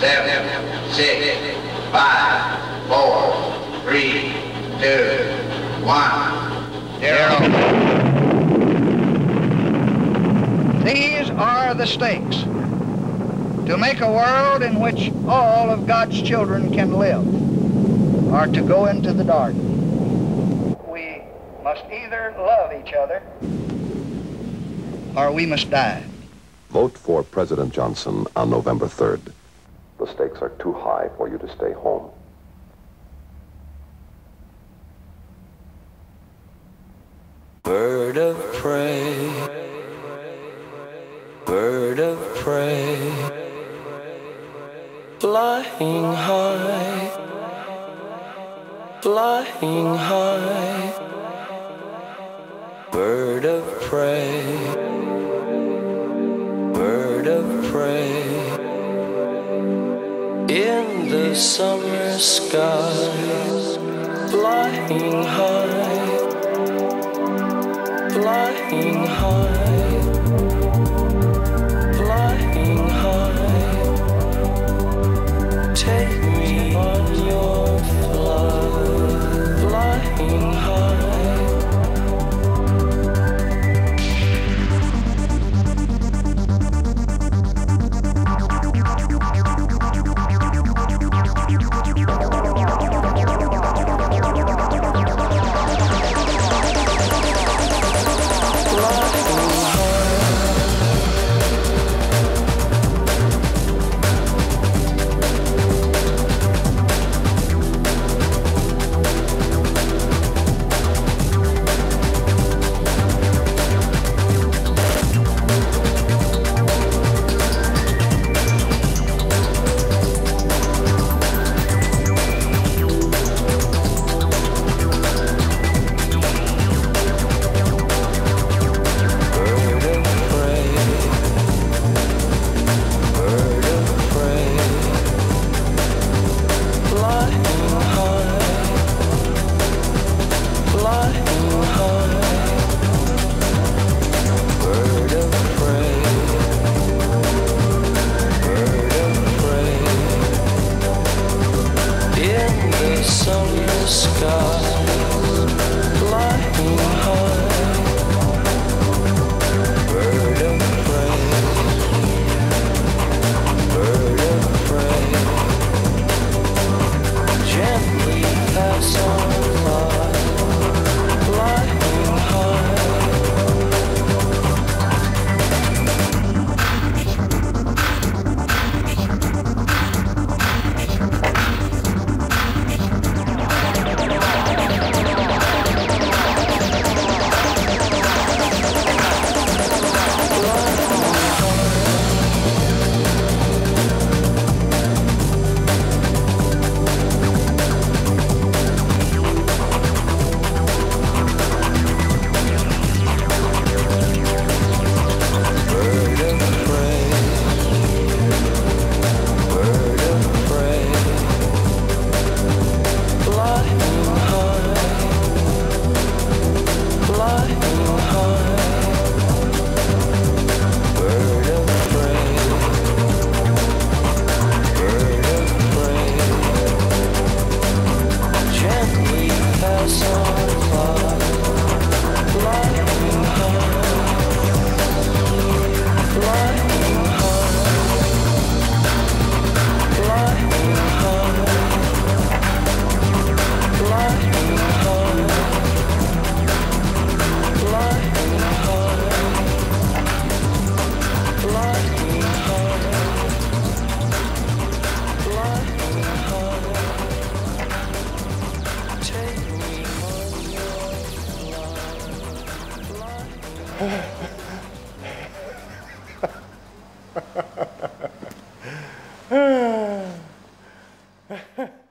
7, 6, 5, 4, 3, 2, 1, 0. These are the stakes to make a world in which all of God's children can live, or to go into the dark. We must either love each other or we must die. Vote for President Johnson on November 3rd. The stakes are too high for you to stay home. Bird of prey, bird of prey, flying high, flying high, bird of prey, bird of prey, in the summer sky, flying high, flying high, flying high, take me on your flight, flying high. Ha ha ha.